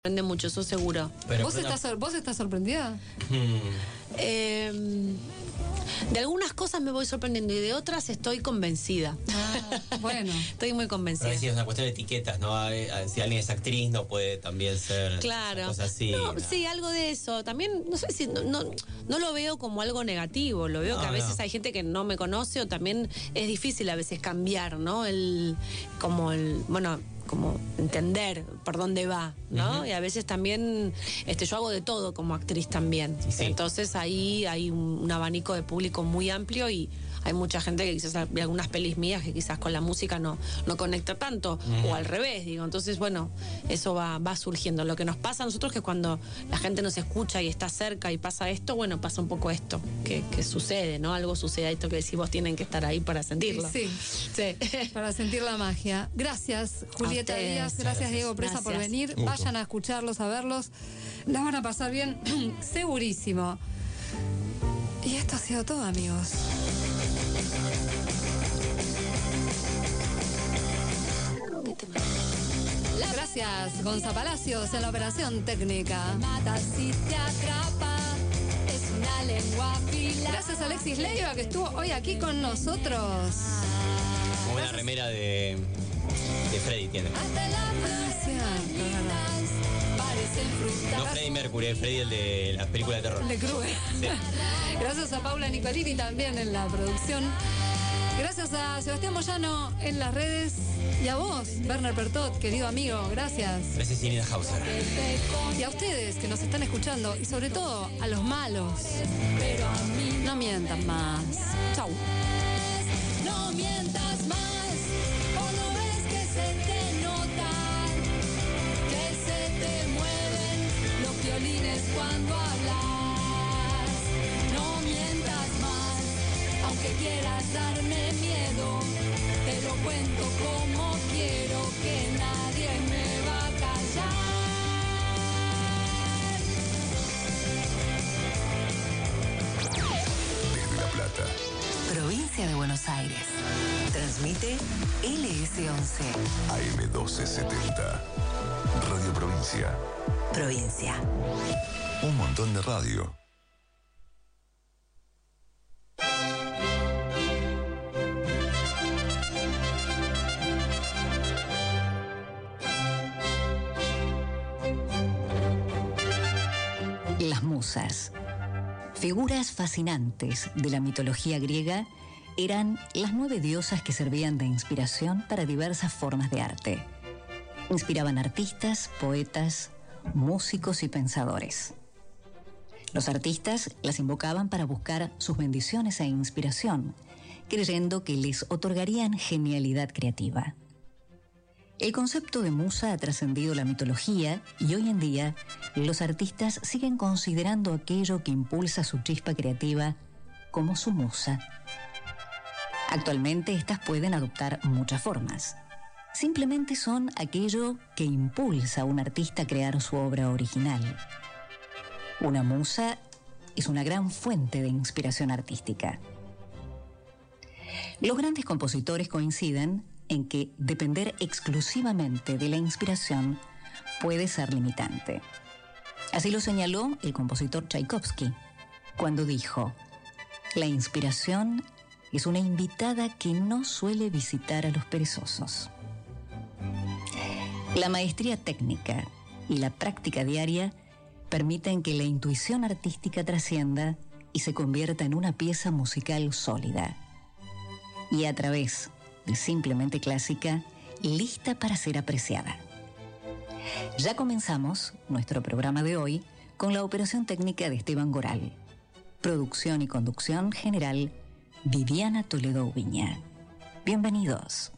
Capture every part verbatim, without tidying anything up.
sorprende mucho, eso seguro. Pero, ¿Vos, pero, estás, ¿Vos estás sorprendida? Hmm. Eh, de algunas cosas me voy sorprendiendo y de otras estoy convencida. Ah, bueno. Estoy muy convencida. Pero sí, es una cuestión de etiquetas, ¿no? Si alguien es actriz, no puede también ser. Claro. Cosas así. No, ¿no? sí, algo de eso. También, no sé si. No, no, no lo veo como algo negativo. Lo veo No, que a veces no. hay gente que no me conoce o también es difícil a veces cambiar, ¿no? El. Como el. Bueno. como entender por dónde va, ¿no? Uh-huh. Y a veces también este, yo hago de todo como actriz también. Sí. Entonces ahí hay un, un abanico de público muy amplio y hay mucha gente que quizás ve algunas pelis mías que quizás con la música no, no conecta tanto, uh-huh. o al revés, digo. Entonces, bueno, eso va, va surgiendo. Lo que nos pasa a nosotros es que cuando la gente nos escucha y está cerca y pasa esto, bueno, pasa un poco esto, que, que sucede, ¿no? Algo sucede, esto que decís vos, tienen que estar ahí para sentirlo. Sí, sí. Para sentir la magia. Gracias, Julieta Díaz, gracias, gracias Diego Presa gracias. por venir. Mucho. Vayan a escucharlos, a verlos. La van a pasar bien, segurísimo. Y esto ha sido todo, amigos. Gracias, Gonza Palacios, en la operación técnica. Mata si te atrapa, es una lengua afilada. Gracias a Alexis Leiva, que estuvo hoy aquí con nosotros. Como una remera de, de Freddy tiene. Hasta la No Freddie Mercury, Freddy el de la película de terror. De Cruz. Sí. Gracias a Paula Nicolini también en la producción. Gracias a Sebastián Moyano en las redes. Y a vos, Werner Pertot, querido amigo, gracias. Gracias, Inida Hauser. Y a ustedes que nos están escuchando. Y sobre todo a los malos. No mientan más. Chau. No mientas más. O no ves que se te nota, que se te mueven los violines cuando hablas. No mientas más. Aunque quieras darme miedo, te lo cuento como quiero, que nadie me va a callar. Desde La Plata, provincia de Buenos Aires, transmite L S once A M doce setenta, Radio Provincia. Provincia. Un montón de radio. Las musas, figuras fascinantes de la mitología griega, eran las nueve diosas que servían de inspiración para diversas formas de arte. Inspiraban artistas, poetas, músicos y pensadores. Los artistas las invocaban para buscar sus bendiciones e inspiración, creyendo que les otorgarían genialidad creativa. El concepto de musa ha trascendido la mitología y hoy en día los artistas siguen considerando aquello que impulsa su chispa creativa como su musa. Actualmente estas pueden adoptar muchas formas. Simplemente son aquello que impulsa a un artista a crear su obra original. Una musa es una gran fuente de inspiración artística. Los grandes compositores coinciden en que depender exclusivamente de la inspiración puede ser limitante. Así lo señaló el compositor Tchaikovsky cuando dijo: la inspiración es una invitada que no suele visitar a los perezosos. La maestría técnica y la práctica diaria permiten que la intuición artística trascienda y se convierta en una pieza musical sólida. Y a través de Simplemente Clásica, lista para ser apreciada. Ya comenzamos nuestro programa de hoy con la operación técnica de Esteban Goral. Producción y conducción general, Viviana Toledo Ubiña. Bienvenidos.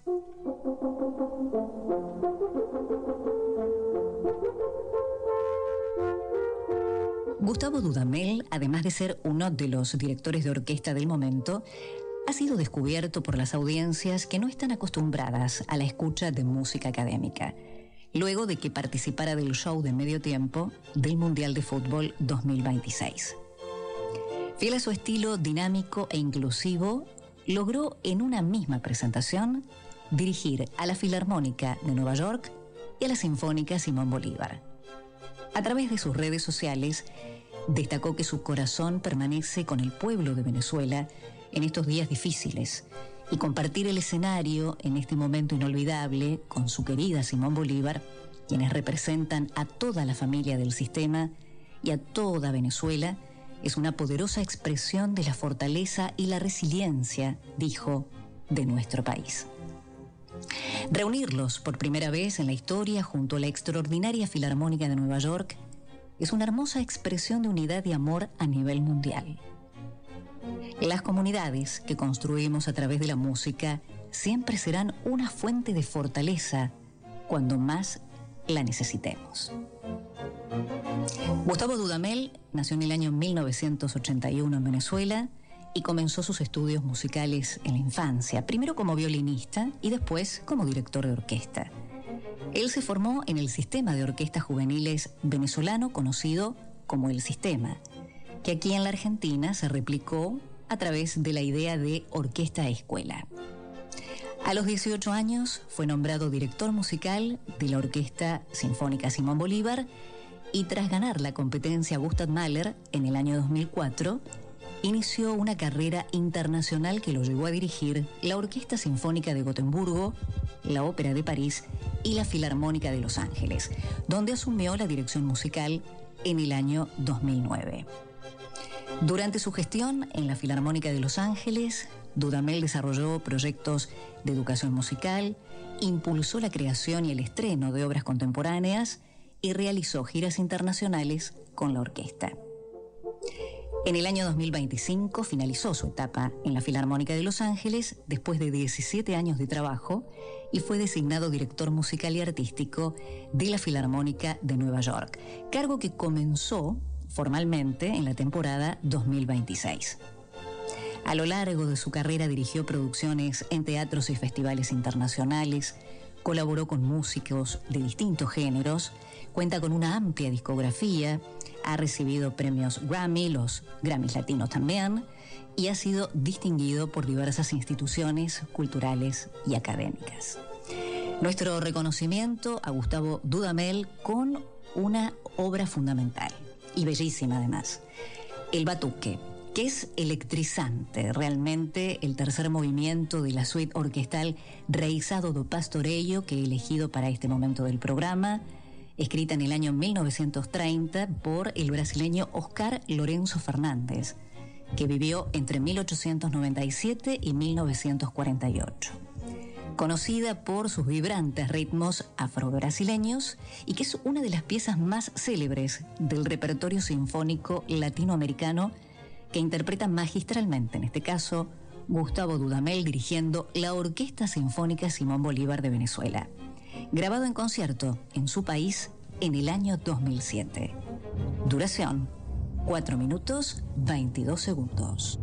Gustavo Dudamel, además de ser uno de los directores de orquesta del momento, ha sido descubierto por las audiencias que no están acostumbradas a la escucha de música académica, luego de que participara del show de medio tiempo del Mundial de Fútbol dos mil veintiséis. Fiel a su estilo dinámico e inclusivo, logró en una misma presentación dirigir a la Filarmónica de Nueva York y a la Sinfónica Simón Bolívar. A través de sus redes sociales, destacó que su corazón permanece con el pueblo de Venezuela en estos días difíciles, y compartir el escenario en este momento inolvidable con su querida Simón Bolívar, quienes representan a toda la familia del sistema y a toda Venezuela, es una poderosa expresión de la fortaleza y la resiliencia, dijo, de nuestro país. Reunirlos por primera vez en la historia junto a la extraordinaria Filarmónica de Nueva York es una hermosa expresión de unidad y amor a nivel mundial. Las comunidades que construimos a través de la música siempre serán una fuente de fortaleza cuando más la necesitemos. Gustavo Dudamel nació en el año mil novecientos ochenta y uno en Venezuela y comenzó sus estudios musicales en la infancia, primero como violinista y después como director de orquesta. Él se formó en el sistema de orquestas juveniles venezolano conocido como El Sistema, que aquí en la Argentina se replicó a través de la idea de orquesta escuela. A los dieciocho años fue nombrado director musical de la Orquesta Sinfónica Simón Bolívar y tras ganar la competencia Gustav Mahler en el año dos mil cuatro, inició una carrera internacional que lo llevó a dirigir la Orquesta Sinfónica de Gotemburgo, la Ópera de París y la Filarmónica de Los Ángeles, donde asumió la dirección musical en el año dos mil nueve. Durante su gestión en la Filarmónica de Los Ángeles, Dudamel desarrolló proyectos de educación musical, impulsó la creación y el estreno de obras contemporáneas y realizó giras internacionales con la orquesta. En el año dos mil veinticinco finalizó su etapa en la Filarmónica de Los Ángeles después de diecisiete años de trabajo y fue designado director musical y artístico de la Filarmónica de Nueva York, cargo que comenzó formalmente en la temporada dos mil veintiséis. A lo largo de su carrera dirigió producciones en teatros y festivales internacionales, colaboró con músicos de distintos géneros, cuenta con una amplia discografía, ha recibido premios Grammy, los Grammys latinos también, y ha sido distinguido por diversas instituciones culturales y académicas. Nuestro reconocimiento a Gustavo Dudamel con una obra fundamental y bellísima además, El Batuque, que es electrizante realmente el tercer movimiento de la suite orquestal Reizado do Pastoreio que he elegido para este momento del programa, escrita en el año mil novecientos treinta por el brasileño Oscar Lourenço Fernández, que vivió entre mil ochocientos noventa y siete y mil novecientos cuarenta y ocho. Conocida por sus vibrantes ritmos afro-brasileños y que es una de las piezas más célebres del repertorio sinfónico latinoamericano que interpreta magistralmente, en este caso, Gustavo Dudamel dirigiendo la Orquesta Sinfónica Simón Bolívar de Venezuela, grabado en concierto en su país en el año dos mil siete. Duración, cuatro minutos veintidós segundos.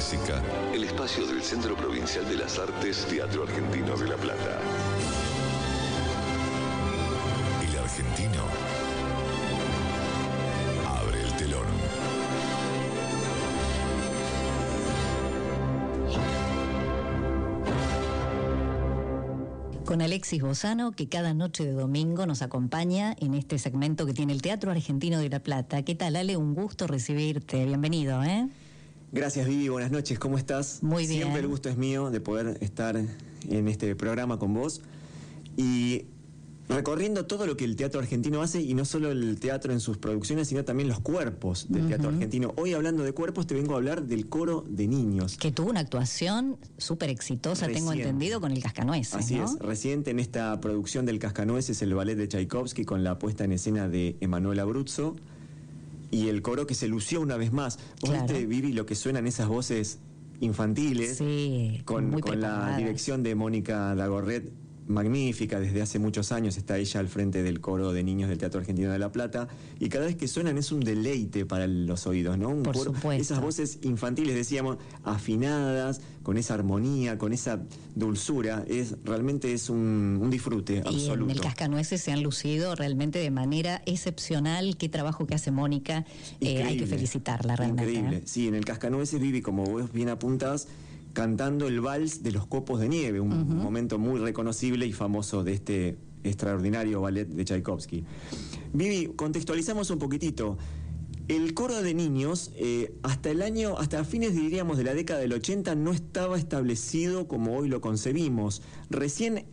Clásica, el espacio del Centro Provincial de las Artes Teatro Argentino de La Plata. El argentino abre el telón. Con Alexis Bozano, que cada noche de domingo nos acompaña en este segmento que tiene el Teatro Argentino de La Plata. ¿Qué tal, Ale? Un gusto recibirte. Bienvenido, ¿eh? Gracias, Vivi. Buenas noches. ¿Cómo estás? Muy bien. Siempre el gusto es mío de poder estar en este programa con vos y recorriendo todo lo que el teatro argentino hace, y no solo el teatro en sus producciones, sino también los cuerpos del uh-huh. teatro argentino. Hoy, hablando de cuerpos, te vengo a hablar del coro de niños. Que tuvo una actuación súper exitosa, tengo entendido, con el Cascanueces. Así ¿no? es. Reciente en esta producción del Cascanueces, el ballet de Tchaikovsky, con la puesta en escena de Emanuel Abruzzo, y el coro que se lució una vez más. ¿Vos claro. viste, Vivi, lo que suenan esas voces infantiles? Sí, con, muy con la dirección de Mónica Dagorret, magnífica. Desde hace muchos años está ella al frente del coro de niños del Teatro Argentino de La Plata, y cada vez que suenan es un deleite para los oídos, ¿no? Un Por coro, supuesto. Esas voces infantiles, decíamos, afinadas, con esa armonía, con esa dulzura, es realmente es un, un disfrute absoluto. Y en el Cascanueces se han lucido realmente de manera excepcional. Qué trabajo que hace Mónica, eh, hay que felicitarla realmente. Increíble, ¿eh? Sí, en el Cascanueces, Vivi, como vos bien apuntás, cantando el vals de los copos de nieve, un uh-huh. momento muy reconocible y famoso de este extraordinario ballet de Tchaikovsky. Vivi, contextualizamos un poquitito. El coro de niños, eh, hasta el año, hasta fines, diríamos, de la década del ochenta, no estaba establecido como hoy lo concebimos. Recién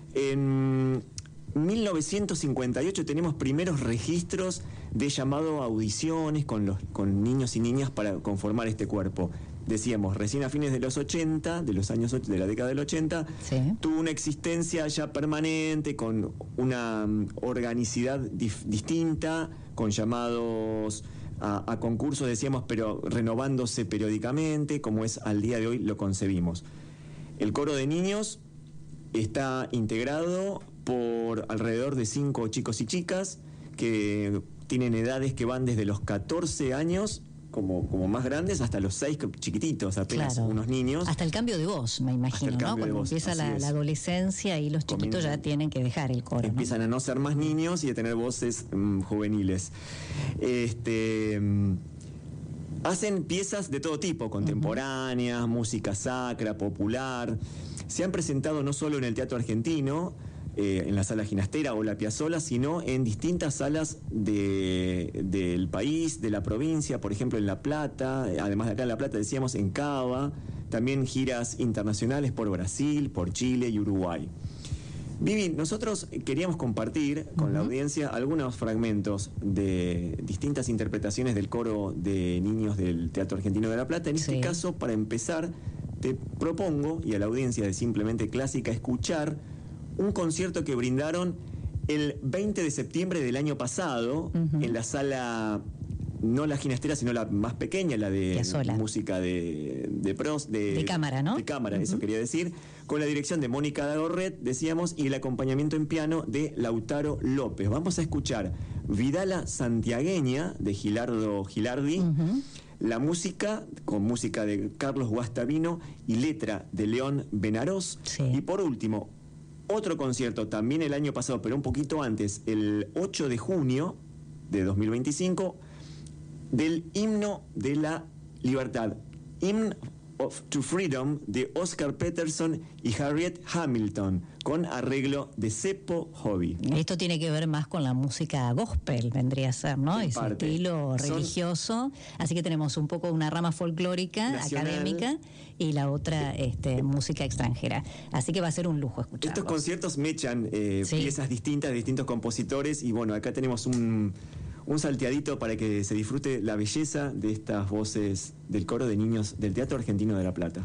en mil novecientos cincuenta y ocho tenemos primeros registros de llamado a audiciones con, los, con niños y niñas para conformar este cuerpo. Decíamos, recién a fines de los ochenta, de los años de la década del ochenta, sí. tuvo una existencia ya permanente, con una um, organicidad dif- distinta, con llamados a, a concursos, decíamos, pero renovándose periódicamente, como es al día de hoy lo concebimos. El coro de niños está integrado por alrededor de cinco chicos y chicas que tienen edades que van desde los catorce años Como, como más grandes, hasta los seis chiquititos, apenas claro. unos niños. Hasta el cambio de voz, me imagino, ¿no? Cuando empieza la, la adolescencia y los chiquitos Comienzan, ya tienen que dejar el coro. Empiezan ¿no? a no ser más niños y a tener voces um, juveniles. Este, um, hacen piezas de todo tipo, contemporáneas, uh-huh. música sacra, popular. Se han presentado no solo en el teatro argentino, Eh, en la Sala Ginastera o la Piazzolla, sino en distintas salas de, del país, de la provincia, por ejemplo en La Plata, además de acá en La Plata, decíamos, en Cava, también giras internacionales por Brasil, por Chile y Uruguay. Vivi, nosotros queríamos compartir con uh-huh. la audiencia algunos fragmentos de distintas interpretaciones del coro de niños del Teatro Argentino de La Plata. En este sí. caso, para empezar, te propongo, y a la audiencia de Simplemente Clásica, escuchar un concierto que brindaron el veinte de septiembre del año pasado uh-huh. en la sala, no la Ginastera, sino la más pequeña, la de Piazzolla. música de, de pros, de, de cámara, ¿no? De cámara, uh-huh. eso quería decir, con la dirección de Mónica Dagorret, decíamos, y el acompañamiento en piano de Lautaro López. Vamos a escuchar Vidala Santiagueña, de Gilardo Gilardi, uh-huh. la música, con música de Carlos Guastavino y letra de León Benarós, sí. y por último, otro concierto, también el año pasado, pero un poquito antes, el ocho de junio de dos mil veinticinco, del Himno de la Libertad, Hymn of, to Freedom, de Oscar Peterson y Harriet Hamilton, con arreglo de Seppo Hobby. Esto tiene que ver más con la música gospel, vendría a ser, ¿no? En Ese parte. estilo Son religioso. Así que tenemos un poco una rama folclórica, nacional, académica, y la otra este, música extranjera. Así que va a ser un lujo escucharlos. Estos conciertos mechan eh, sí. piezas distintas de distintos compositores, y bueno, acá tenemos un, un salteadito para que se disfrute la belleza de estas voces del coro de niños del Teatro Argentino de La Plata.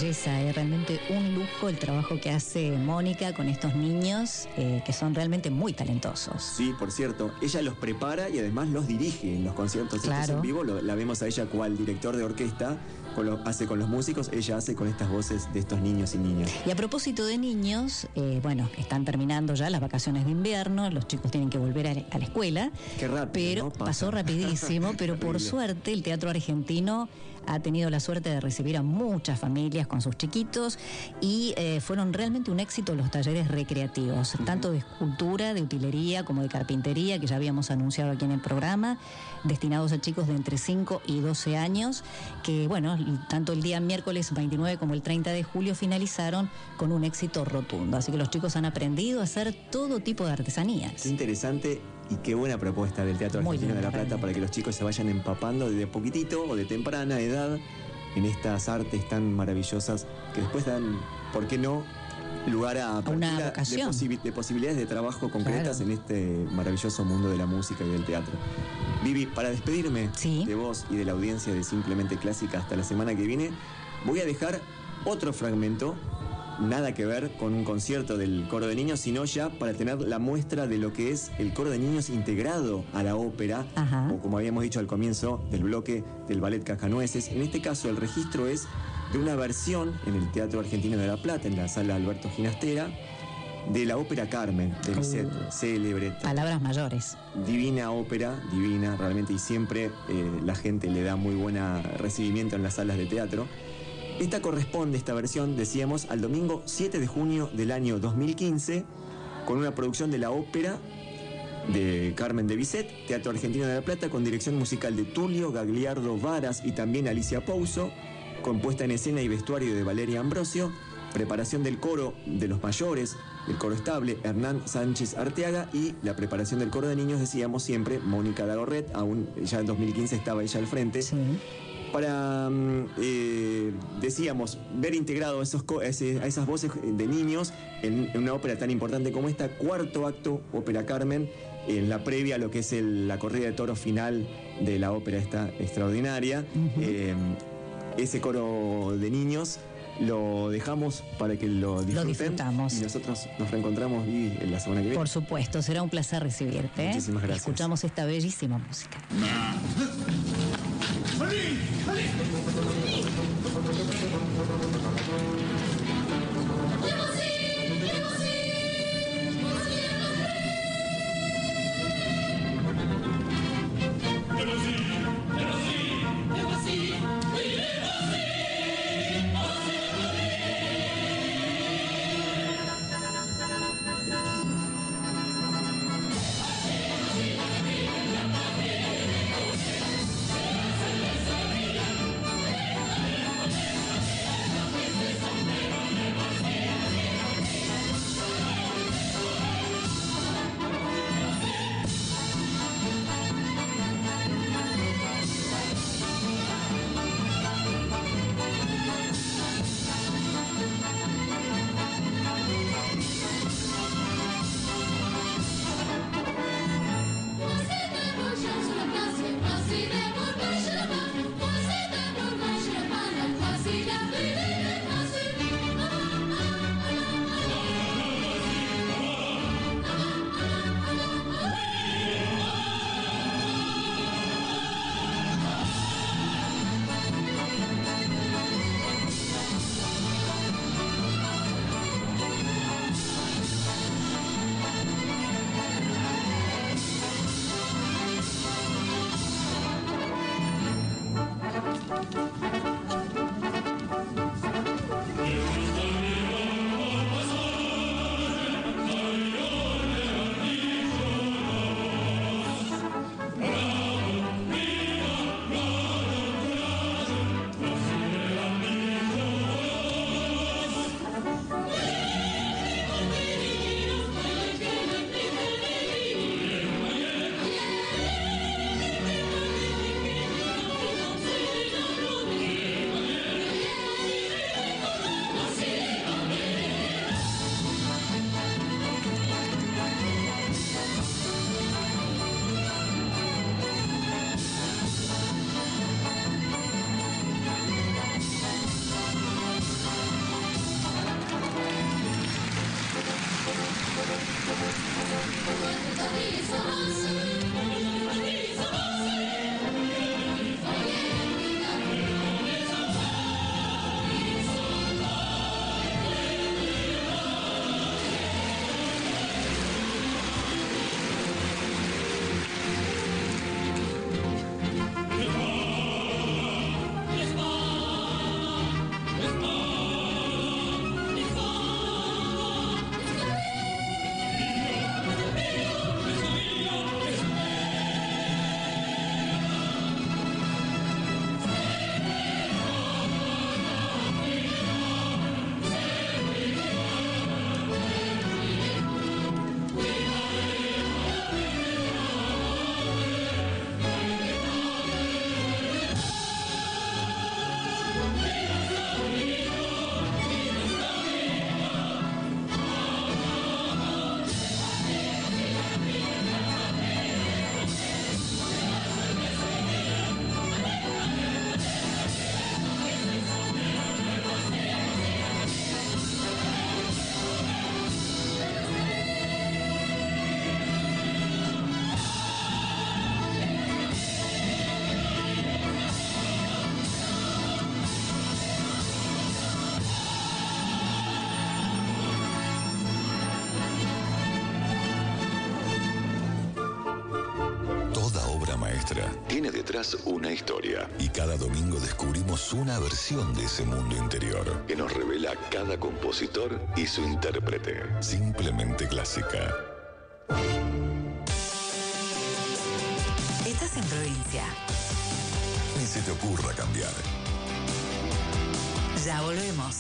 belleza, es realmente un lujo el trabajo que hace Mónica con estos niños eh, que son realmente muy talentosos. Sí, por cierto, ella los prepara y además los dirige en los conciertos estos Claro. en vivo. Lo, la vemos a ella cual director de orquesta, con lo, hace con los músicos, ella hace con estas voces de estos niños y niñas. Y a propósito de niños, eh, bueno, están terminando ya las vacaciones de invierno, los chicos tienen que volver a, a la escuela. Qué rápido, Pero ¿no? Pasa. pasó rapidísimo, pero por Terrible. suerte el Teatro Argentino ha tenido la suerte de recibir a muchas familias con sus chiquitos y eh, fueron realmente un éxito los talleres recreativos, uh-huh. tanto de escultura, de utilería como de carpintería, que ya habíamos anunciado aquí en el programa, destinados a chicos de entre cinco y doce años, que bueno, tanto el día miércoles veintinueve como el treinta de julio finalizaron con un éxito rotundo. Así que los chicos han aprendido a hacer todo tipo de artesanías. Qué interesante y qué buena propuesta del Teatro Muy Argentino de linda, La Plata realmente. para que los chicos se vayan empapando desde poquitito o de temprana edad en estas artes tan maravillosas que después dan, ¿por qué no?, lugar a apertura una de, vocación. posi- de posibilidades de trabajo concretas Claro. en este maravilloso mundo de la música y del teatro. Vivi, para despedirme Sí. de vos y de la audiencia de Simplemente Clásica hasta la semana que viene, voy a dejar otro fragmento, nada que ver con un concierto del coro de niños, sino ya para tener la muestra de lo que es el coro de niños integrado a la ópera, Ajá. o como habíamos dicho al comienzo del bloque del ballet Cascanueces. En este caso el registro es de una versión en el Teatro Argentino de La Plata, en la sala Alberto Ginastera, de la ópera Carmen de Bizet, Uh. célebre, Palabras mayores. divina ópera, divina realmente, y siempre eh, la gente le da muy buen recibimiento en las salas de teatro. Esta corresponde, esta versión, decíamos, al domingo siete de junio del año dos mil quince, con una producción de la ópera de Carmen de Bizet, Teatro Argentino de La Plata, con dirección musical de Tulio Gagliardo Varas y también Alicia Pouso, compuesta en escena y vestuario de Valeria Ambrosio, preparación del coro de los mayores, del coro estable, Hernán Sánchez Arteaga, y la preparación del coro de niños, decíamos siempre, Mónica Dagorret, aún ya en dos mil quince estaba ella al frente. Sí. Para, mm, eh, decíamos, ver integrado esos co- ese- a esas voces de niños en, en una ópera tan importante como esta, cuarto acto, Ópera Carmen, en la previa a lo que es el- la corrida de toros final de la ópera esta extraordinaria. Ujú. Eh, ese coro de niños lo dejamos para que lo disfruten. disfrutamos. Y nosotros nos reencontramos y en la semana que viene. Por supuesto, será un placer recibirte. ¿eh? Muchísimas gracias. Escuchamos esta bellísima música. nuestra. Tiene detrás una historia. Y cada domingo descubrimos una versión de ese mundo interior que nos revela cada compositor y su intérprete. Simplemente clásica. Estás en Provincia. Ni se te ocurra cambiar. Ya volvemos.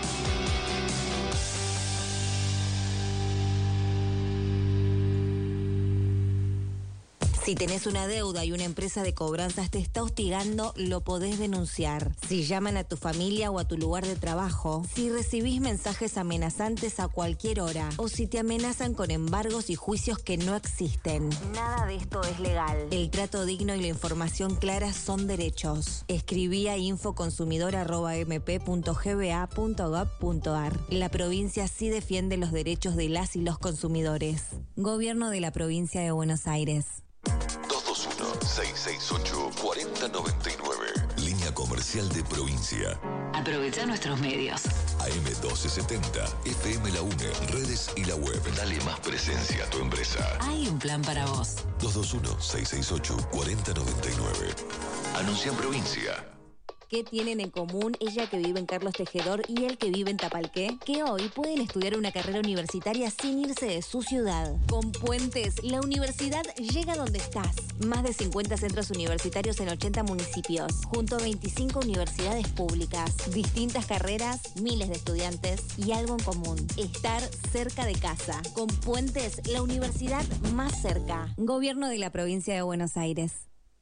Si tenés una deuda y una empresa de cobranzas te está hostigando, lo podés denunciar. Si llaman a tu familia o a tu lugar de trabajo, si recibís mensajes amenazantes a cualquier hora, o si te amenazan con embargos y juicios que no existen. Nada de esto es legal. El trato digno y la información clara son derechos. Escribí a infoconsumidor arroba m p punto g b a punto gov punto a r. La provincia sí defiende los derechos de las y los consumidores. Gobierno de la Provincia de Buenos Aires. dos dos uno, seis seis ocho, cuatro cero nueve nueve. Línea comercial de Provincia. Aprovecha nuestros medios. A M doce setenta, F M La UNE, redes y la web. Dale más presencia a tu empresa. Hay un plan para vos. dos dos uno, seis seis ocho, cuatro cero nueve nueve. Anuncia en Provincia. ¿Qué tienen en común ella que vive en Carlos Tejedor y él que vive en Tapalqué? Que hoy pueden estudiar una carrera universitaria sin irse de su ciudad. Con Puentes, la universidad llega donde estás. Más de cincuenta centros universitarios en ochenta municipios, junto a veinticinco universidades públicas. Distintas carreras, miles de estudiantes y algo en común: estar cerca de casa. Con Puentes, la universidad más cerca. Gobierno de la Provincia de Buenos Aires.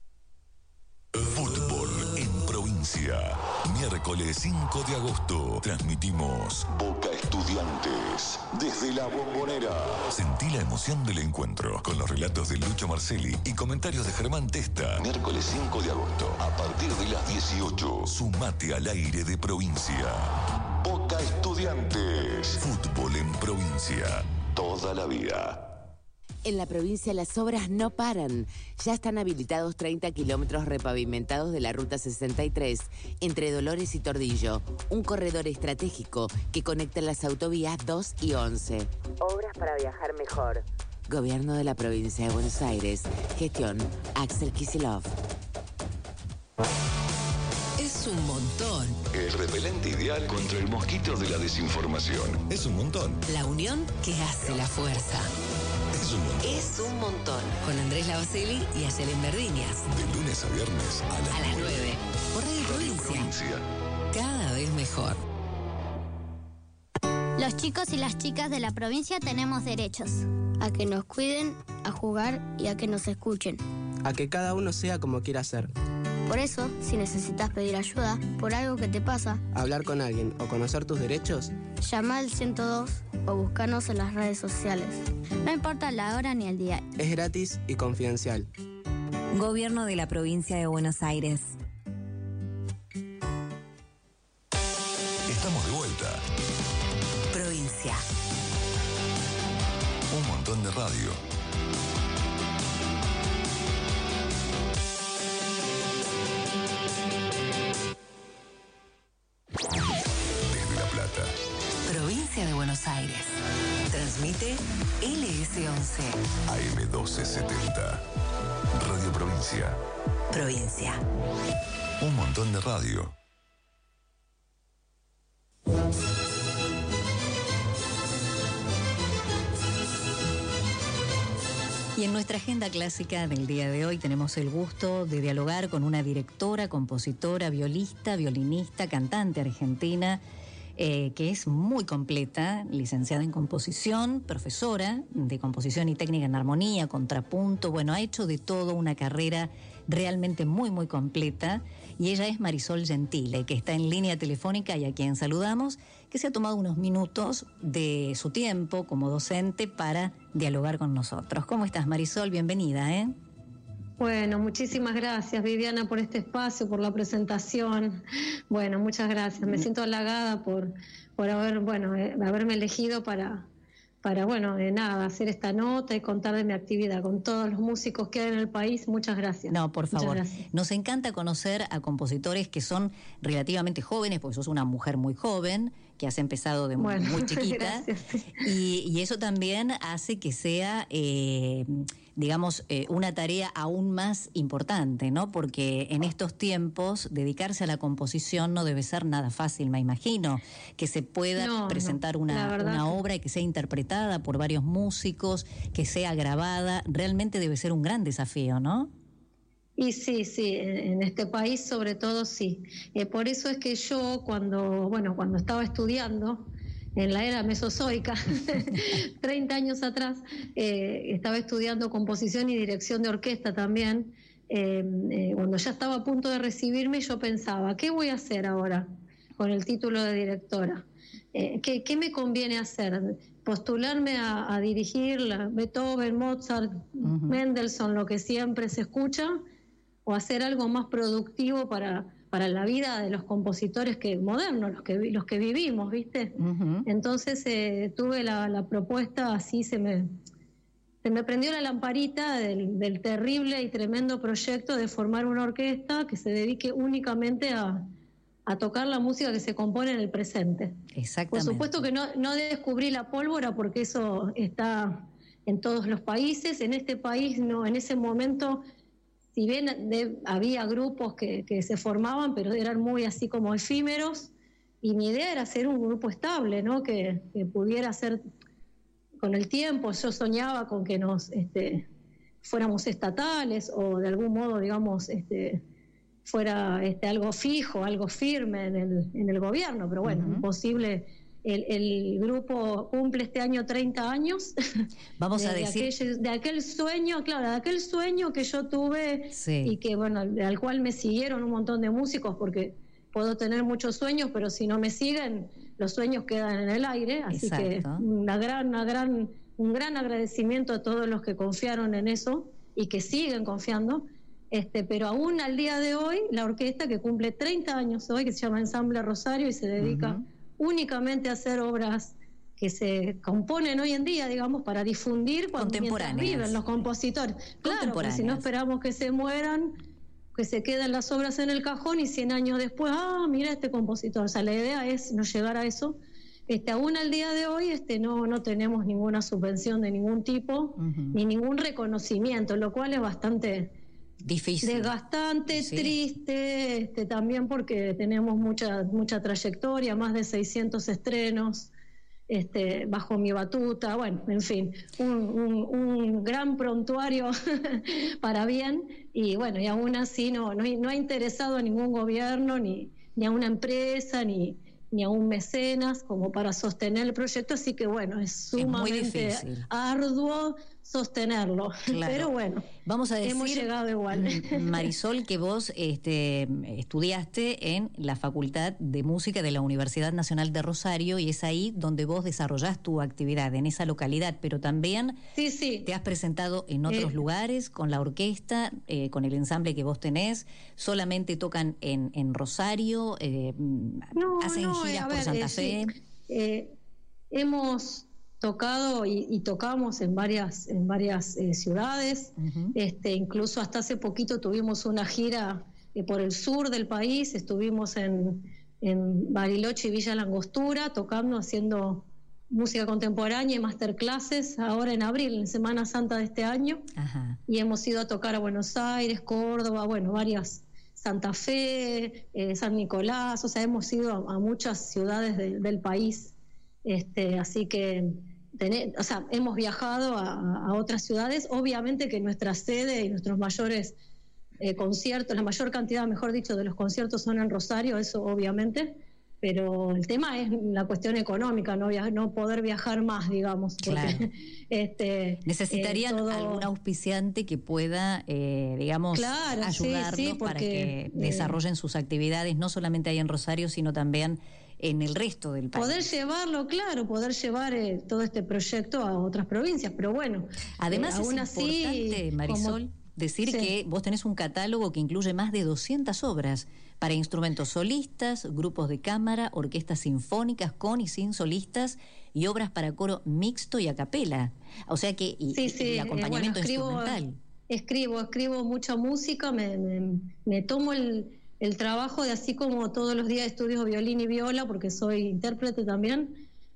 Fútbol en Provincia. Miércoles cinco de agosto transmitimos Boca Estudiantes desde la Bombonera. Sentí la emoción del encuentro con los relatos de Lucho Marcelli y comentarios de Germán Testa. Miércoles cinco de agosto a partir de las dieciocho. Sumate al aire de Provincia. Boca Estudiantes. Fútbol en Provincia. Toda la vida. En la provincia las obras no paran. Ya están habilitados treinta kilómetros repavimentados de la Ruta sesenta y tres entre Dolores y Tordillo, un corredor estratégico que conecta las autovías dos y once. Obras para viajar mejor. Gobierno de la Provincia de Buenos Aires. Gestión Axel Kicillof. Es un montón. El repelente ideal contra el mosquito de la desinformación. Es un montón. La unión que hace la fuerza. Es un montón. Es un montón. Con Andrés Lavacelli y Ayelen Verdiñas. De lunes a viernes a las, a las nueve. Por Radio Provincia. Provincia. Cada vez mejor. Los chicos y las chicas de la provincia tenemos derechos. A que nos cuiden, a jugar y a que nos escuchen. A que cada uno sea como quiera ser. Por eso, si necesitas pedir ayuda por algo que te pasa, hablar con alguien o conocer tus derechos, llama al ciento dos o búscanos en las redes sociales. No importa la hora ni el día. Es gratis y confidencial. Gobierno de la Provincia de Buenos Aires. Estamos de vuelta. Provincia. Un montón de radio. Desde La Plata. Provincia de Buenos Aires. Transmite L S once. A M doce setenta. Radio Provincia. Provincia. Un montón de radio. Y en nuestra agenda clásica del día de hoy tenemos el gusto de dialogar con una directora, compositora, violista, violinista, cantante argentina, eh, que es muy completa, licenciada en composición, profesora de composición y técnica en armonía, contrapunto, bueno, ha hecho de todo una carrera realmente muy, muy completa. Y ella es Marisol Gentile, que está en línea telefónica y a quien saludamos, que se ha tomado unos minutos de su tiempo como docente para dialogar con nosotros. ¿Cómo estás, Marisol? Bienvenida, ¿eh? Bueno, muchísimas gracias, Viviana, por este espacio, por la presentación. Bueno, muchas gracias. Me siento halagada por, por haber, bueno, eh, haberme elegido para... para, bueno, de nada, hacer esta nota y contar de mi actividad con todos los músicos que hay en el país. Muchas gracias. No, por favor. Nos encanta conocer a compositores que son relativamente jóvenes, porque sos una mujer muy joven, que has empezado de bueno, muy chiquita. Y, y eso también hace que sea eh, digamos, eh, una tarea aún más importante, ¿no? Porque en estos tiempos dedicarse a la composición no debe ser nada fácil, me imagino, que se pueda No, presentar no, una, la verdad una que- obra y que sea interpretada por varios músicos, que sea grabada, realmente debe ser un gran desafío, ¿no? Y sí, sí, en en este país sobre todo sí. Eh, por eso es que yo cuando, bueno, cuando estaba estudiando en la era mesozoica, treinta años atrás, eh, estaba estudiando composición y dirección de orquesta también. Eh, eh, cuando ya estaba a punto de recibirme, yo pensaba, ¿qué voy a hacer ahora con el título de directora? Eh, ¿qué, qué me conviene hacer? ¿Postularme a, a dirigir la Beethoven, Mozart, Mendelssohn, lo que siempre se escucha? ¿O hacer algo más productivo para, para la vida de los compositores que modernos, los que, vi- los que vivimos, ¿viste? Entonces eh, tuve la, la propuesta, así se me, se me prendió la lamparita del, del terrible y tremendo proyecto de formar una orquesta que se dedique únicamente a, a tocar la música que se compone en el presente. Por Exactamente. supuesto que no, no descubrí la pólvora porque eso está en todos los países. En este país, no, en ese momento, si bien de- había grupos que, que se formaban, pero eran muy así como efímeros, y mi idea era hacer un grupo estable, ¿no? que, que pudiera ser con el tiempo. Yo soñaba con que nos este, fuéramos estatales o de algún modo, digamos, este, fuera este, algo fijo, algo firme en el, en el gobierno, pero bueno, imposible. El, el grupo cumple este año treinta años. Vamos a de, de decir- aquel, de aquel sueño, claro, de aquel sueño que yo tuve y que, bueno, al, al cual me siguieron un montón de músicos, porque puedo tener muchos sueños, pero si no me siguen, los sueños quedan en el aire. Así Exacto. que una gran, una gran, un gran agradecimiento a todos los que confiaron en eso y que siguen confiando. Este, pero aún al día de hoy, la orquesta que cumple treinta años hoy, que se llama Ensamble Rosario y se dedica únicamente a hacer obras que se componen hoy en día, digamos, para difundir cuando mientras Contemporáneas. viven los compositores. Claro, porque si no Contemporáneas. esperamos que se mueran, que se queden las obras en el cajón y cien años después, ah, mira este compositor. O sea, la idea es no llegar a eso. Este, aún al día de hoy este, no, no tenemos ninguna subvención de ningún tipo, ni ningún reconocimiento, lo cual es bastante difícil, desgastante, Sí. triste, este, también porque tenemos mucha, mucha trayectoria, más de seiscientos estrenos este, bajo mi batuta, bueno, en fin, un, un, un gran prontuario para bien, y bueno, y aún así no, no, no ha interesado a ningún gobierno, ni, ni a una empresa, ni, ni a un mecenas como para sostener el proyecto, así que bueno, es muy sumamente difícil. arduo sostenerlo, Claro. pero bueno, Vamos a decir, hemos llegado igual. Marisol, que vos este, estudiaste en la Facultad de Música de la Universidad Nacional de Rosario y es ahí donde vos desarrollás tu actividad, en esa localidad, pero también sí, sí. te has presentado en otros Eh. lugares con la orquesta, eh, con el ensamble que vos tenés, solamente tocan en, en Rosario, eh, No, hacen no, eh, giras a por ver, Santa eh, Fe. sí, eh, hemos tocado y, y tocamos en varias en varias eh, ciudades. este, incluso hasta hace poquito tuvimos una gira eh, por el sur del país, estuvimos en, en Bariloche y Villa Langostura tocando, haciendo música contemporánea y masterclasses ahora en abril, en Semana Santa de este año. Ajá. Y hemos ido a tocar a Buenos Aires, Córdoba, bueno, varias, Santa Fe, eh, San Nicolás, o sea, hemos ido a, a muchas ciudades de- del país, este, así que, tené- o sea, hemos viajado a, a otras ciudades, obviamente que nuestra sede y nuestros mayores eh, conciertos, la mayor cantidad, mejor dicho, de los conciertos son en Rosario, eso obviamente, pero el tema es la cuestión económica, no, Via- no poder viajar más, digamos, porque Claro. este, Necesitarían eh, todo- algún auspiciante que pueda, eh, digamos, Claro, sí, ayudarlos sí, para porque, que eh, desarrollen sus actividades, no solamente ahí en Rosario, sino también en el resto del país. Poder llevarlo, claro, poder llevar eh, todo este proyecto a otras provincias, pero bueno. Además eh, es aún así, importante, Marisol, como- decir Sí. que vos tenés un catálogo que incluye más de doscientas obras para instrumentos solistas, grupos de cámara, orquestas sinfónicas con y sin solistas y obras para coro mixto y a capela. O sea que y, Sí, y- sí, y eh, acompañamiento bueno, escribo, instrumental. Escribo, escribo mucha música, me, me- me tomo el, el trabajo de así como todos los días estudio violín y viola, porque soy intérprete también,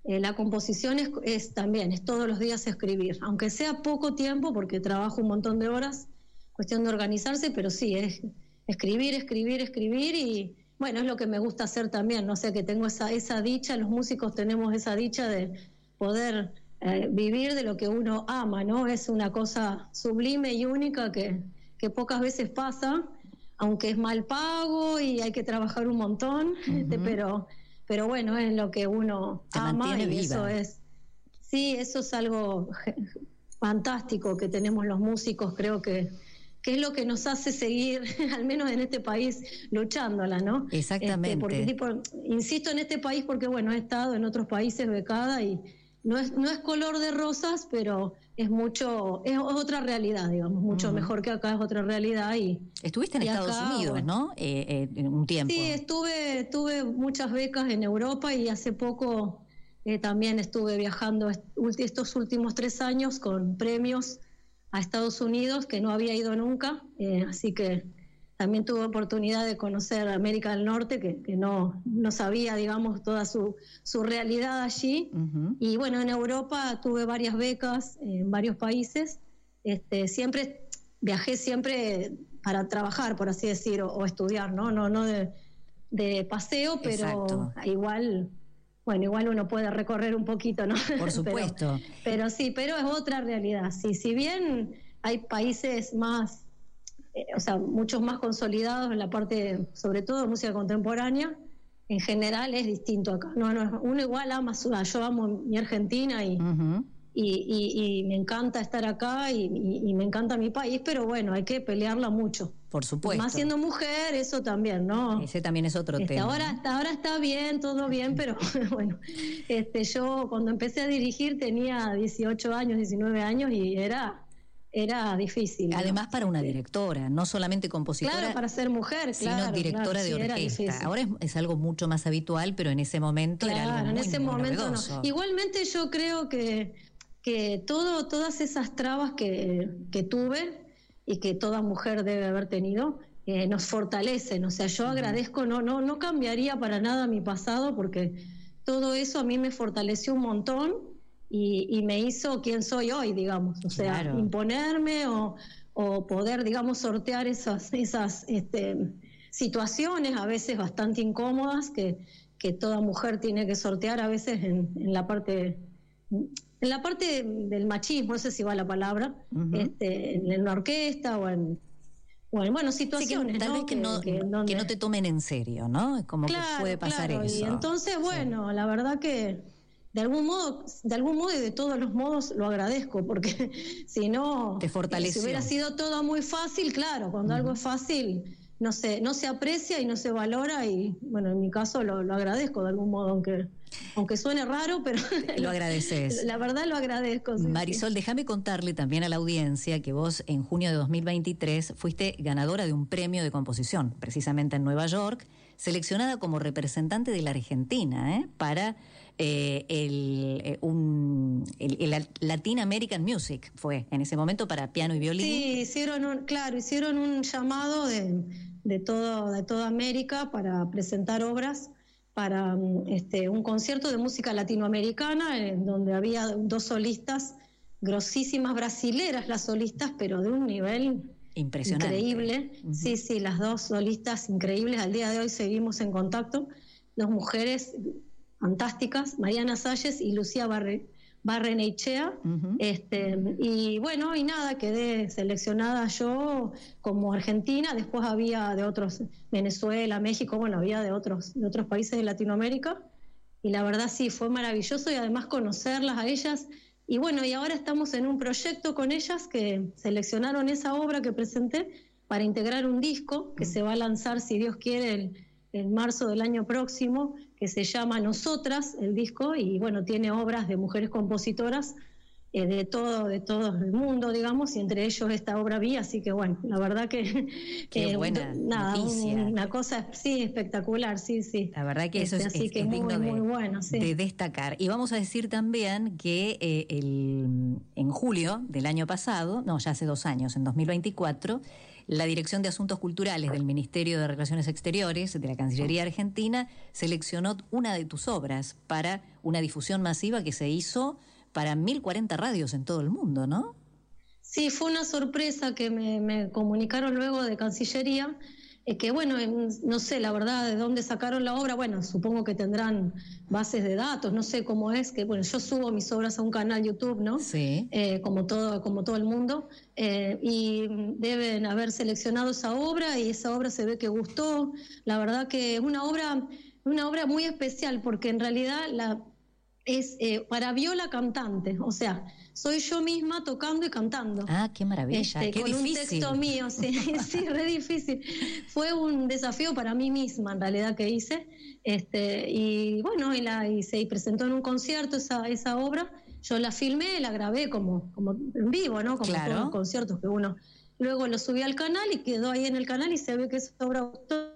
Eh, la composición es, es también, es todos los días escribir, aunque sea poco tiempo, porque trabajo un montón de horas, cuestión de organizarse, pero sí, es escribir, escribir, escribir y bueno, es lo que me gusta hacer también, no sé, que tengo esa, esa dicha, los músicos tenemos esa dicha de poder eh, vivir de lo que uno ama, ¿no? Es una cosa sublime y única que, que pocas veces pasa, aunque es mal pago y hay que trabajar un montón, uh-huh. este, pero, pero bueno, es lo que uno Te ama y viva. Eso es, sí, eso es algo fantástico que tenemos los músicos, creo que que es lo que nos hace seguir, al menos en este país, luchándola, ¿no? Exactamente. Este, porque, tipo, insisto en este país porque, bueno, he estado en otros países becada y no es, no es color de rosas, pero es mucho, es otra realidad, digamos, mucho uh-huh. mejor que acá, es otra realidad. Y estuviste en y Estados acá, Unidos, bueno, ¿no? Eh, eh, un tiempo. Sí, estuve, tuve muchas becas en Europa y hace poco eh, también estuve viajando est- estos últimos tres años con premios a Estados Unidos, que no había ido nunca, eh, así que también tuve oportunidad de conocer América del Norte, que, que no, no sabía, digamos, toda su, su realidad allí. Uh-huh. Y bueno, en Europa tuve varias becas en varios países. Este, siempre viajé siempre para trabajar, por así decir, o, o estudiar, ¿no? No, no de, de paseo, pero Exacto. igual... Bueno, igual uno puede recorrer un poquito, ¿no? Por supuesto. pero, pero sí, pero es otra realidad. Sí, si bien hay países más, eh, o sea, muchos más consolidados en la parte, sobre todo de música contemporánea, en general es distinto acá. No, no, uno igual ama su, yo amo mi Argentina y, uh-huh. y, y, y me encanta estar acá y, y, y me encanta mi país, pero bueno, hay que pelearla mucho. Por supuesto. Más siendo mujer, eso también, ¿no? Ese también es otro este, tema. Ahora, hasta ahora está bien, todo bien, pero bueno, este, yo cuando empecé a dirigir tenía dieciocho años, diecinueve años y era, era difícil. Además ¿no? para una directora, no solamente compositora. Claro, para ser mujer, sino claro. directora claro, de sí, orquesta. Ahora es, es algo mucho más habitual, pero en ese momento claro, era algo muy, en ese muy momento novedoso. No. Igualmente yo creo que, que todo, todas esas trabas que, que tuve y que toda mujer debe haber tenido, Eh, nos fortalecen, o sea, yo agradezco, no, no, no cambiaría para nada mi pasado porque todo eso a mí me fortaleció un montón y, y me hizo quien soy hoy, digamos, o sea, claro. imponerme o, o poder, digamos, sortear esas, esas este, situaciones a veces bastante incómodas que, que toda mujer tiene que sortear a veces en, en la parte... En la parte del machismo, no sé si va la palabra, uh-huh. este, en la orquesta o en... Bueno, bueno, situaciones, sí, que, tal ¿no? vez que, que, no, que, donde... que no te tomen en serio, ¿no? Como claro, que puede pasar claro. eso. Y entonces, bueno, sí. La verdad que de algún modo, de algún modo y de todos los modos lo agradezco, porque si no, te fortaleció. Si hubiera sido todo muy fácil, claro, cuando uh-huh. algo es fácil, no se, no se aprecia y no se valora y, bueno, en mi caso lo, lo agradezco de algún modo, aunque... Aunque suene raro, pero... Lo agradeces. La verdad lo agradezco. Sí, Marisol, sí. déjame contarle también a la audiencia que vos en junio de dos mil veintitrés fuiste ganadora de un premio de composición, precisamente en Nueva York, seleccionada como representante de la Argentina, ¿eh? para eh, el, eh, un, el, el Latin American Music, fue en ese momento para piano y violín. Sí, hicieron un, claro, hicieron un llamado de, de, todo, de toda América para presentar obras para este, un concierto de música latinoamericana en donde había dos solistas grosísimas, brasileras las solistas, pero de un nivel impresionante, increíble. Uh-huh. Sí, sí, las dos solistas increíbles. Al día de hoy seguimos en contacto. Dos mujeres fantásticas, Mariana Salles y Lucía Barre, Barrenechea. Uh-huh. Este, y bueno, y nada, quedé seleccionada yo como argentina. Después había de otros, Venezuela, México, bueno, había de otros, de otros países de Latinoamérica. Y la verdad sí, fue maravilloso y además conocerlas a ellas. Y bueno, y ahora estamos en un proyecto con ellas que seleccionaron esa obra que presenté para integrar un disco que uh-huh. se va a lanzar, si Dios quiere, el, en marzo del año próximo, que se llama Nosotras, el disco, y bueno, tiene obras de mujeres compositoras eh, de todo de todo el mundo, digamos, y entre ellos esta obra vi, así que bueno, la verdad que... Qué eh, buena nada, noticia. Un, una cosa, sí, espectacular, sí, sí. La verdad que eso este, es, así es, que es muy, digno de, muy bueno, sí. de destacar. Y vamos a decir también que eh, el, en julio del año pasado, no, ya hace dos años, en dos mil veinticuatro, la Dirección de Asuntos Culturales del Ministerio de Relaciones Exteriores de la Cancillería Argentina seleccionó una de tus obras para una difusión masiva que se hizo para mil cuarenta radios en todo el mundo, ¿no? Sí, fue una sorpresa que me, me comunicaron luego de Cancillería, eh, que bueno, no sé la verdad de dónde sacaron la obra, bueno, supongo que tendrán bases de datos, no sé cómo es, que bueno, yo subo mis obras a un canal YouTube, ¿no? Sí. Eh, como todo, como todo el mundo, eh, y deben haber seleccionado esa obra y esa obra se ve que gustó. La verdad que es una obra, una obra muy especial porque en realidad la es eh, para viola cantante, o sea, soy yo misma tocando y cantando. Ah, qué maravilla, este, qué con difícil. un texto mío, sí, sí, re difícil. Fue un desafío para mí misma, en realidad, que hice. Este, y bueno, y, la, y se presentó en un concierto esa, esa obra. Yo la filmé, la grabé como, como en vivo, ¿no? Como claro. todos los conciertos que uno... Luego lo subí al canal y quedó ahí en el canal y se ve que esa obra...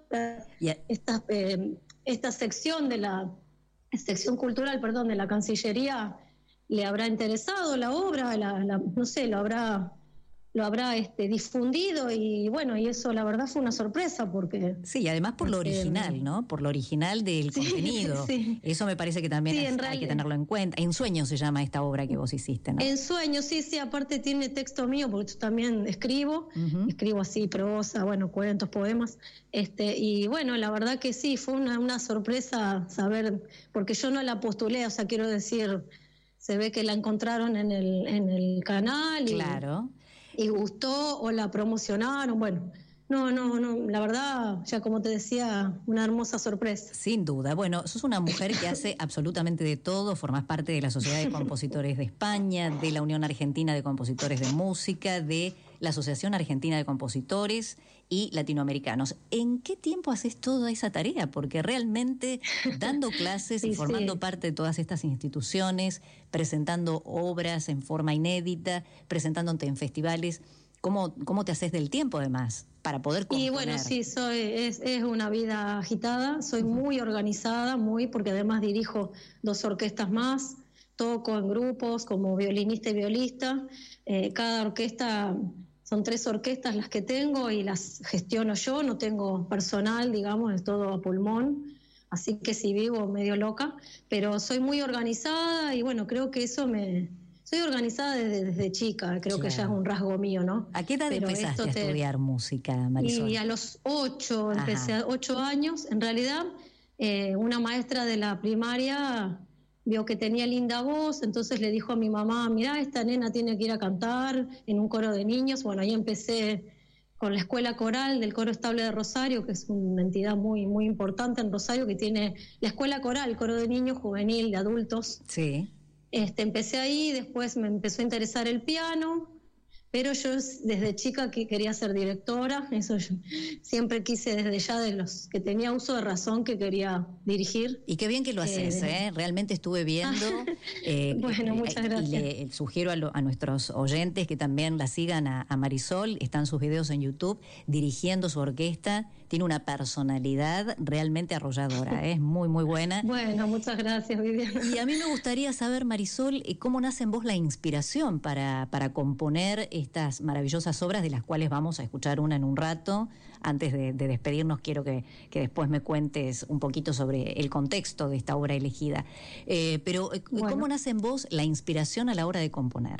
Yeah. Esta, eh, esta sección de la... sección cultural, perdón, de la Cancillería le habrá interesado la obra, la, la, no sé, lo habrá lo habrá este, difundido y bueno, y eso la verdad fue una sorpresa porque... Sí, y además por lo original, ¿no? Por lo original del sí, contenido. Sí. Eso me parece que también sí, es, hay que tenerlo en cuenta. En Sueños se llama esta obra que vos hiciste, ¿no? En Sueños, sí, sí, aparte tiene texto mío porque yo también escribo, uh-huh. escribo así, prosa, bueno, cuentos, poemas, este y bueno, la verdad que sí, fue una, una sorpresa saber, porque yo no la postulé, o sea, quiero decir, se ve que la encontraron en el, en el canal y... Claro. y gustó o la promocionaron, bueno, no, no, no, la verdad, ya como te decía, una hermosa sorpresa. Sin duda, bueno, sos una mujer que hace absolutamente de todo, formás parte de la Sociedad de Compositores de España, de la Unión Argentina de Compositores de Música, de la Asociación Argentina de Compositores y Latinoamericanos. ¿En qué tiempo haces toda esa tarea? Porque realmente dando clases sí, y formando sí. parte de todas estas instituciones, presentando obras en forma inédita, presentándote en festivales, ¿cómo, cómo te haces del tiempo además para poder componer? Y bueno, sí, soy, es, es una vida agitada, soy muy organizada, muy porque además dirijo dos orquestas más, toco en grupos como violinista y violista, eh, cada orquesta... Son tres orquestas las que tengo y las gestiono yo, no tengo personal, digamos, es todo a pulmón, así que sí vivo medio loca, pero soy muy organizada y bueno, creo que eso me... Soy organizada desde, desde chica, creo claro. que ya es un rasgo mío, ¿no? ¿A qué edad pero empezaste a te... estudiar música, Marisol? Y a los ocho, Ajá. empecé a ocho años, en realidad eh, una maestra de la primaria... vio que tenía linda voz, entonces le dijo a mi mamá, mirá, esta nena tiene que ir a cantar en un coro de niños. Bueno, ahí empecé con la escuela coral del Coro Estable de Rosario, que es una entidad muy, muy importante en Rosario, que tiene la escuela coral, coro de niños, juvenil, de adultos. Sí. Este, empecé ahí, después me empezó a interesar el piano, pero yo desde chica que quería ser directora, eso yo siempre quise desde ya de los que tenía uso de razón que quería dirigir. Y qué bien que lo haces, ¿eh? ¿eh? Realmente estuve viendo. eh, bueno, muchas eh, gracias. Y le sugiero a, lo, a nuestros oyentes que también la sigan a, a Marisol, están sus videos en YouTube, dirigiendo su orquesta, tiene una personalidad realmente arrolladora, ¿eh? Es muy, muy buena. Bueno, muchas gracias, Viviana. Y a mí me gustaría saber, Marisol, cómo nace en vos la inspiración para, para componer estas maravillosas obras de las cuales vamos a escuchar una en un rato. Antes de, de despedirnos quiero que, que después me cuentes un poquito sobre el contexto de esta obra elegida. Eh, pero bueno. ¿Cómo nace en vos la inspiración a la hora de componer?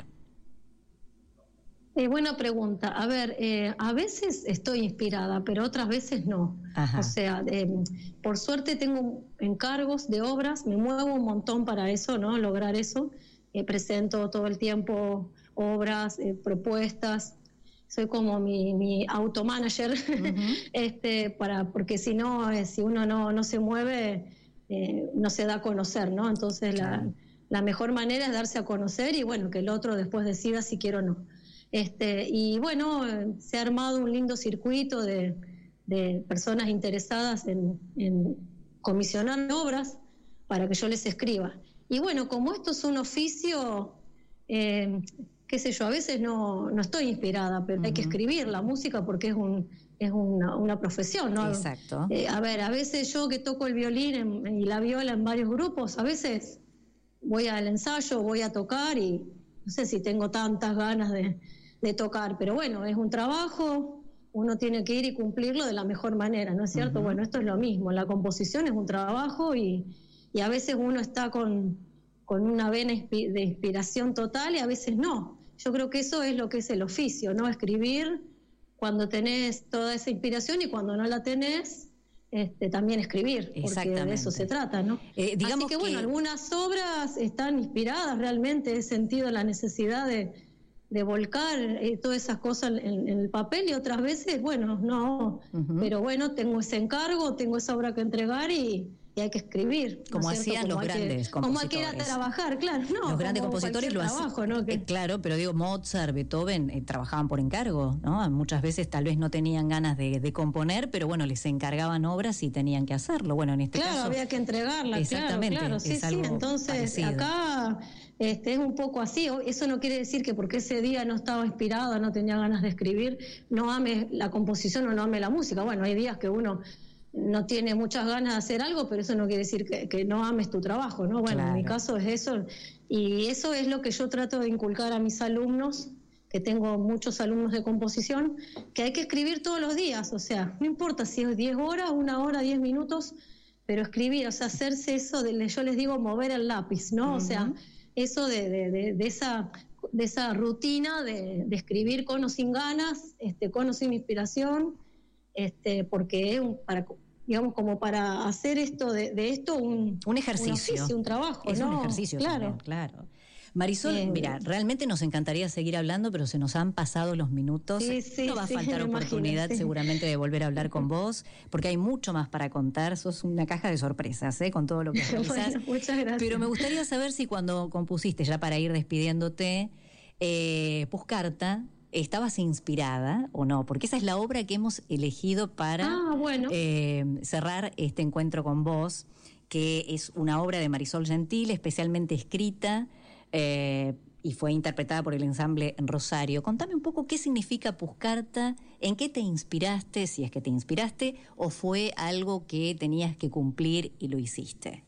Eh, buena pregunta. A ver, eh, a veces estoy inspirada, pero otras veces no. Ajá. O sea, eh, por suerte tengo encargos de obras, me muevo un montón para eso, ¿no? Lograr eso. Eh, presento todo el tiempo obras, eh, propuestas. Soy como mi, mi automanager, uh-huh. este, para, porque si no, eh, si uno no, no se mueve, eh, no se da a conocer, ¿no? Entonces la, la mejor manera es darse a conocer y bueno, que el otro después decida si quiere o no. Este, y bueno, eh, se ha armado un lindo circuito de, de personas interesadas en, en comisionar obras para que yo les escriba. Y bueno, como esto es un oficio, eh, qué sé yo, a veces no, no estoy inspirada, pero uh-huh. hay que escribir la música porque es un es una, una profesión, ¿no? Exacto. Eh, a ver, a veces yo que toco el violín en, y la viola en varios grupos, a veces voy al ensayo, voy a tocar y no sé si tengo tantas ganas de, de tocar, pero bueno, es un trabajo, uno tiene que ir y cumplirlo de la mejor manera, ¿no es cierto? Uh-huh. Bueno, esto es lo mismo, la composición es un trabajo y, y a veces uno está con, con una vena de inspiración total y a veces no. Yo creo que eso es lo que es el oficio, ¿no? Escribir cuando tenés toda esa inspiración y cuando no la tenés, este, también escribir, porque de eso se trata, ¿no? Eh, digamos Así que, que bueno, algunas obras están inspiradas realmente, he sentido la necesidad de, de volcar eh, todas esas cosas en, en el papel y otras veces, bueno, no, uh-huh. pero bueno, tengo ese encargo, tengo esa obra que entregar y... y hay que escribir. Como ¿no hacían como los grandes que, compositores. Como hay que ir a trabajar, claro. No, los grandes compositores lo hacían. ¿No? Que... Eh, claro, pero digo, Mozart, Beethoven, eh, trabajaban por encargo, ¿no? Muchas veces tal vez no tenían ganas de, de componer, pero bueno, les encargaban obras y tenían que hacerlo. Bueno, en este claro, caso... Claro, había que entregarla, exactamente, claro, claro. Sí, es algo sí, entonces parecido. Acá este, es un poco así. Eso no quiere decir que porque ese día no estaba inspirada, no tenía ganas de escribir, no ame la composición o no ame la música. Bueno, hay días que uno... no tiene muchas ganas de hacer algo, pero eso no quiere decir que, que no ames tu trabajo, ¿no? Bueno, claro. En mi caso es eso, y eso es lo que yo trato de inculcar a mis alumnos, que tengo muchos alumnos de composición, que hay que escribir todos los días, o sea, no importa si es diez horas, una hora, diez minutos, pero escribir, o sea, hacerse eso, de, yo les digo mover el lápiz, ¿no? Uh-huh. O sea, eso de, de, de, de esa... de esa rutina de, de escribir con o sin ganas, este, con o sin inspiración, este, porque es un, para, digamos, como para hacer esto de, de esto un, un ejercicio, un, oficio, un trabajo, es ¿no? un ejercicio, claro, también, claro. Marisol, eh, mira, realmente nos encantaría seguir hablando, pero se nos han pasado los minutos. Sí, sí, no va a sí, faltar oportunidad imagino, sí. seguramente de volver a hablar con vos, porque hay mucho más para contar. Sos una caja de sorpresas, ¿eh? Con todo lo que realizás. Bueno, muchas gracias. Pero me gustaría saber si cuando compusiste, ya para ir despidiéndote, eh, Puscarta, ¿estabas inspirada o no? Porque esa es la obra que hemos elegido para ah, bueno. eh, cerrar este encuentro con vos, que es una obra de Marisol Gentil, especialmente escrita eh, y fue interpretada por el ensamble Rosario. Contame un poco qué significa Puscarta, en qué te inspiraste, si es que te inspiraste, o fue algo que tenías que cumplir y lo hiciste.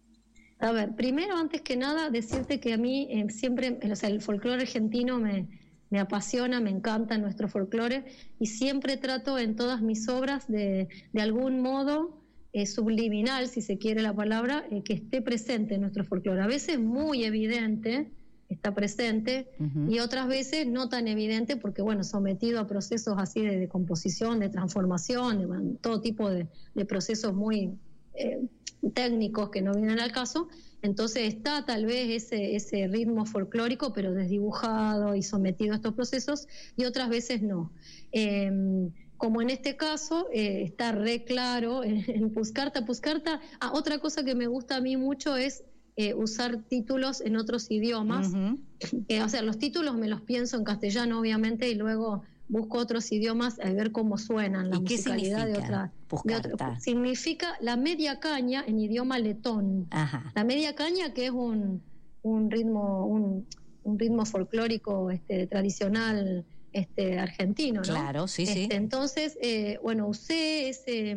A ver, primero, antes que nada, decirte que a mí eh, siempre, o sea, el folclore argentino me... me apasiona, me encanta nuestro folclore y siempre trato en todas mis obras de, de algún modo eh, subliminal, si se quiere la palabra, eh, que esté presente en nuestro folclore. A veces muy evidente, está presente, uh-huh. y otras veces no tan evidente porque, bueno, sometido a procesos así de, de composición, de transformación, de, de todo tipo de, de procesos muy eh, técnicos que no vienen al caso. Entonces está tal vez ese, ese ritmo folclórico, pero desdibujado y sometido a estos procesos, y otras veces no. Eh, como en este caso, eh, está re claro en, en Puscarta. Puscarta, ah, otra cosa que me gusta a mí mucho es eh, usar títulos en otros idiomas. Uh-huh. Eh, o sea, los títulos me los pienso en castellano, obviamente, y luego busco otros idiomas a ver cómo suenan, la musicalidad de otra, de otra. Significa la media caña en idioma letón. Ajá. La media caña, que es un, un ritmo, un, un ritmo folclórico este, tradicional este, argentino, ¿no? Claro, sí, este, sí. Entonces, eh, bueno, usé ese,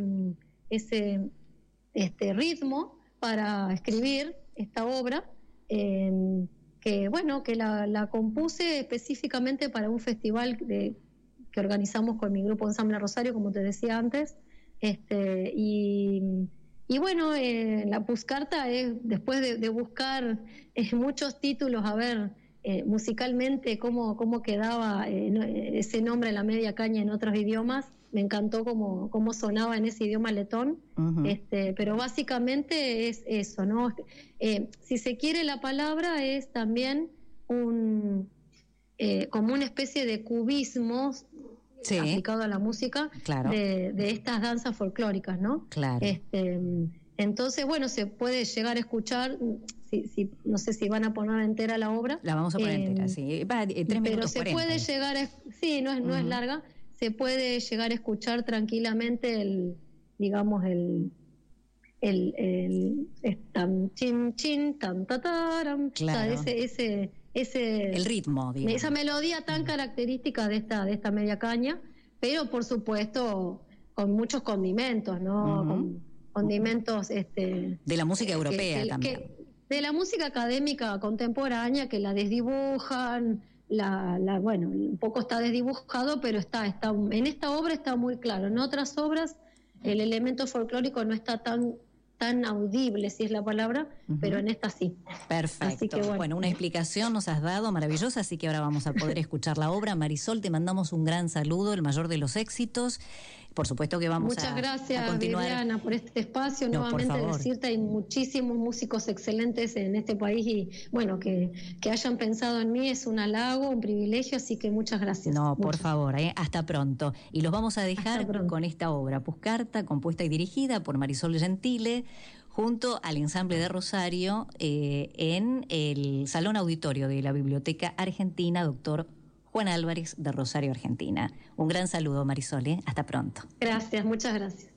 ese este ritmo para escribir esta obra. Eh, que bueno, que la, la compuse específicamente para un festival de que organizamos con mi grupo Ensamble Rosario, como te decía antes, este, y, y bueno, eh, la Puscarta es, después de, de buscar eh, muchos títulos, a ver eh, musicalmente cómo, cómo quedaba eh, ese nombre, La Media Caña, en otros idiomas, me encantó cómo, cómo sonaba en ese idioma letón, uh-huh. este, pero básicamente es eso, ¿no? Eh, si se quiere, la palabra es también un... Eh, como una especie de cubismo, sí, aplicado a la música, claro, de, de estas danzas folclóricas, ¿no? Claro. Este, entonces, bueno, se puede llegar a escuchar, si, si, no sé si van a poner entera la obra. La vamos a poner eh, entera, sí. Va, eh, tres pero se cuarenta. Puede llegar a, sí, no es, no uh-huh. es larga, se puede llegar a escuchar tranquilamente el, digamos, el... el, el, el tam chin chin tam tataram, claro. O sea, ese, ese Ese, el ritmo, digamos. Esa melodía tan característica de esta, de esta media caña, pero por supuesto con muchos condimentos, ¿no? Uh-huh. Con condimentos este, de la música europea que, que, también. Que, de la música académica contemporánea, que la desdibujan, la, la, bueno, un poco está desdibujado, pero está, está, en esta obra está muy claro. En otras obras el elemento folclórico no está tan tan audible, si es la palabra, uh-huh. pero en esta sí. Perfecto. Así que bueno. bueno, una explicación nos has dado maravillosa, así que ahora vamos a poder escuchar la obra. Marisol, te mandamos un gran saludo, el mayor de los éxitos. Por supuesto que vamos Muchas a, gracias, a continuar. Viviana, por este espacio. No, Nuevamente decirte, hay muchísimos músicos excelentes en este país y bueno, que, que hayan pensado en mí es un halago, un privilegio, así que muchas gracias. No, muchas. por favor, ¿eh? Hasta pronto. Y los vamos a dejar con esta obra, Puscarta, compuesta y dirigida por Marisol Gentile, junto al ensamble de Rosario, eh, en el Salón Auditorio de la Biblioteca Argentina, doctor Juan Álvarez de Rosario, Argentina. Un gran saludo, Marisol, ¿eh? Hasta pronto. Gracias, muchas gracias.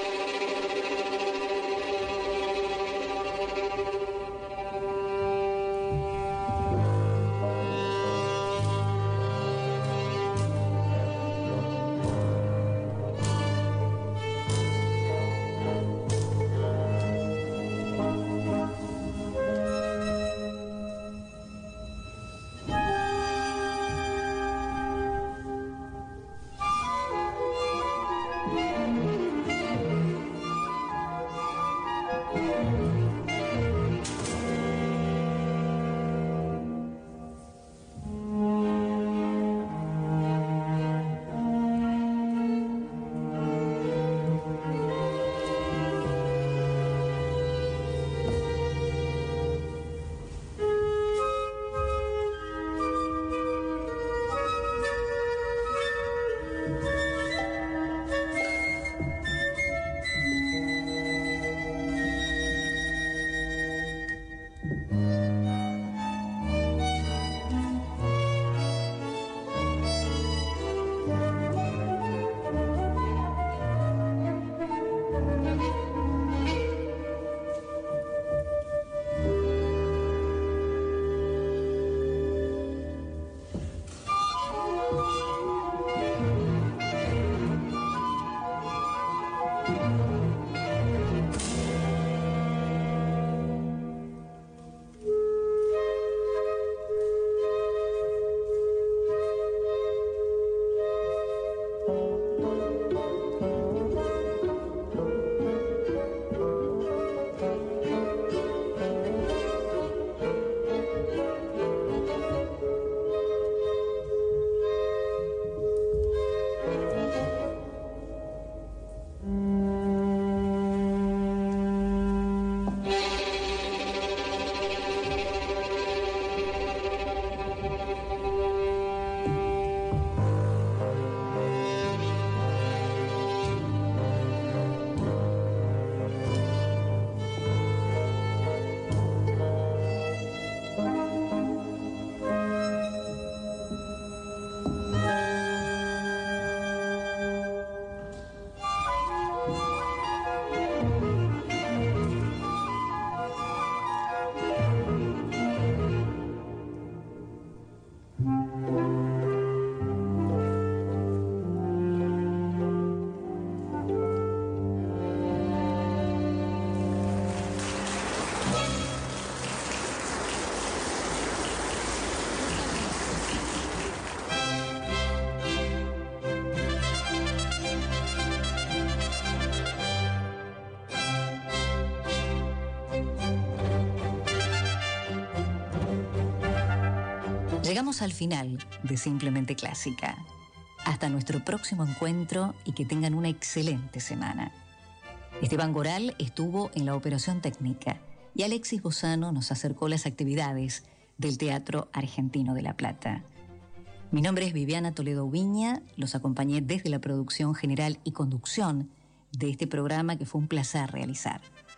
Llegamos al final de Simplemente Clásica. Hasta nuestro próximo encuentro y que tengan una excelente semana. Esteban Goral estuvo en la operación técnica y Alexis Bozano nos acercó las actividades del Teatro Argentino de La Plata. Mi nombre es Viviana Toledo Viña, los acompañé desde la producción general y conducción de este programa que fue un placer realizar.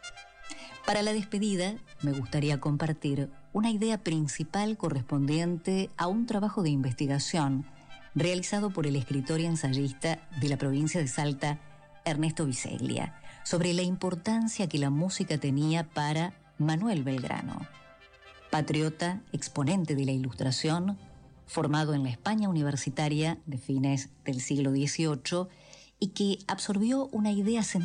Para la despedida, me gustaría compartir una idea principal correspondiente a un trabajo de investigación realizado por el escritor y ensayista de la provincia de Salta, Ernesto Biseglia, sobre la importancia que la música tenía para Manuel Belgrano, patriota, exponente de la Ilustración, formado en la España universitaria de fines del siglo dieciocho y que absorbió una idea central